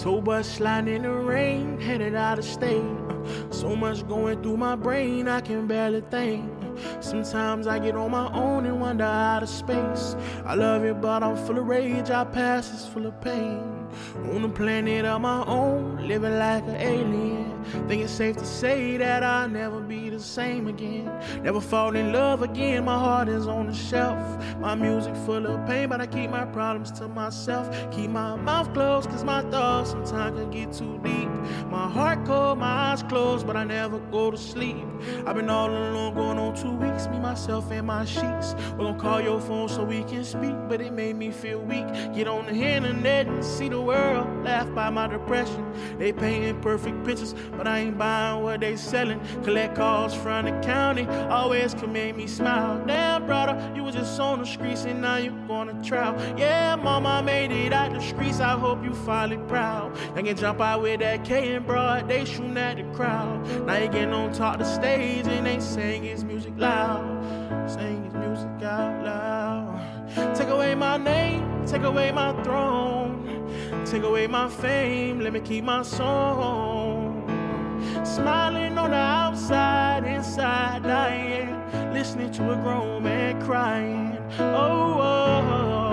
Tour bus sliding in the rain, headed out of state. So much going through my brain, I can barely think. Sometimes I get on my own and wander out of space. I love it, but I'm full of rage, our past is full of pain. On a planet of my own, living like an alien. Think it's safe to say that I'll never be the same again. Never fall in love again, my heart is on the shelf. My music full of pain, but I keep my problems to myself. Keep my mouth closed, cause my thoughts sometimes can get too deep. My heart cold, my eyes closed, but I never go to sleep. I've been all alone going on 2 weeks, me, myself, and my sheets. We're gonna call your phone so we can speak, but it made me feel weak. Get on the internet and see the world, laugh by my depression. They painting perfect pictures, but I ain't buying what they selling. Collect calls from the county, always can make me smile. Damn, brother, you was just on the streets and now you going to trial. Yeah, mama made it out the streets, I hope you finally proud. I can jump out with that K and broad, they shooting at the crowd. Now you getting on top the stage and they sing his music loud. Sing his music out loud. Take away my name, take away my throne. Take away my fame, let me keep my song. Smiling on the outside, inside dying. Listening to a grown man crying. Oh, oh, oh.